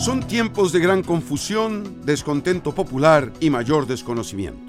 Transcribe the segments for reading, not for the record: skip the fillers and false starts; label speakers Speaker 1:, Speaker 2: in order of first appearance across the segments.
Speaker 1: Son tiempos de gran confusión, descontento popular y mayor desconocimiento.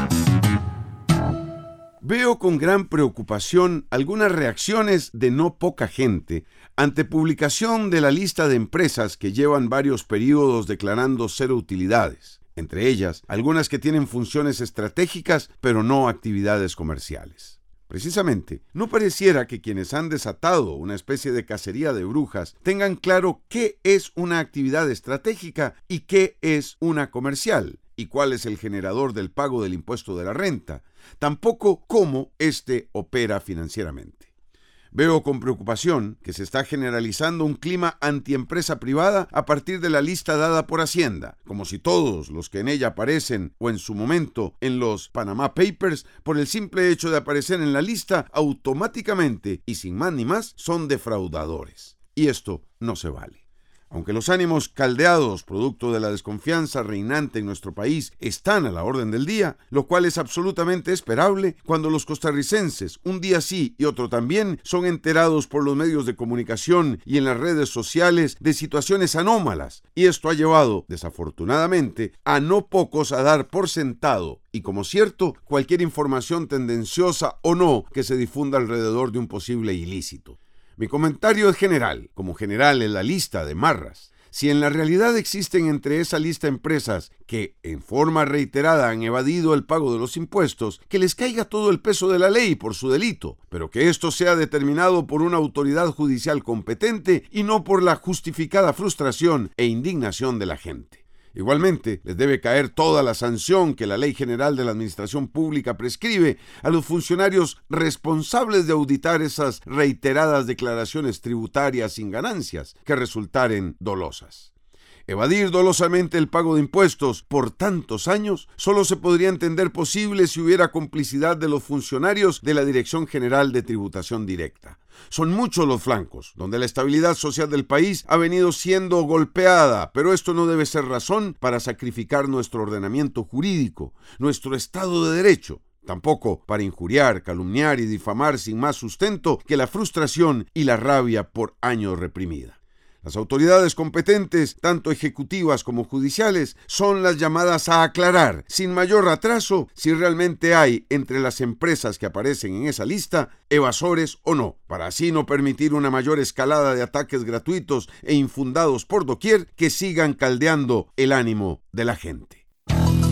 Speaker 1: Veo con gran preocupación algunas reacciones de no poca gente ante publicación de la lista de empresas que llevan varios periodos declarando cero utilidades, entre ellas algunas que tienen funciones estratégicas pero no actividades comerciales. Precisamente, no pareciera que quienes han desatado una especie de cacería de brujas tengan claro qué es una actividad estratégica y qué es una comercial, y cuál es el generador del pago del impuesto de la renta, tampoco cómo éste opera financieramente. Veo con preocupación que se está generalizando un clima antiempresa privada a partir de la lista dada por Hacienda, como si todos los que en ella aparecen o en su momento en los Panama Papers, por el simple hecho de aparecer en la lista, automáticamente y sin más ni más son defraudadores. Y esto no se vale. Aunque los ánimos caldeados, producto de la desconfianza reinante en nuestro país, están a la orden del día, lo cual es absolutamente esperable cuando los costarricenses, un día sí y otro también, son enterados por los medios de comunicación y en las redes sociales de situaciones anómalas, y esto ha llevado, desafortunadamente, a no pocos a dar por sentado y como cierto cualquier información tendenciosa o no que se difunda alrededor de un posible ilícito. Mi comentario es general, como general en la lista de marras. Si en la realidad existen entre esa lista empresas que, en forma reiterada, han evadido el pago de los impuestos, que les caiga todo el peso de la ley por su delito, pero que esto sea determinado por una autoridad judicial competente y no por la justificada frustración e indignación de la gente. Igualmente, les debe caer toda la sanción que la Ley General de la Administración Pública prescribe a los funcionarios responsables de auditar esas reiteradas declaraciones tributarias sin ganancias que resultaren dolosas. Evadir dolosamente el pago de impuestos por tantos años solo se podría entender posible si hubiera complicidad de los funcionarios de la Dirección General de Tributación Directa. Son muchos los flancos donde la estabilidad social del país ha venido siendo golpeada, pero esto no debe ser razón para sacrificar nuestro ordenamiento jurídico, nuestro Estado de Derecho. Tampoco para injuriar, calumniar y difamar sin más sustento que la frustración y la rabia por años reprimida. Las autoridades competentes, tanto ejecutivas como judiciales, son las llamadas a aclarar, sin mayor atraso, si realmente hay entre las empresas que aparecen en esa lista evasores o no, para así no permitir una mayor escalada de ataques gratuitos e infundados por doquier que sigan caldeando el ánimo de la gente.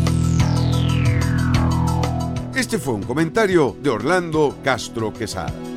Speaker 1: Este fue un comentario de Orlando Castro Quesada.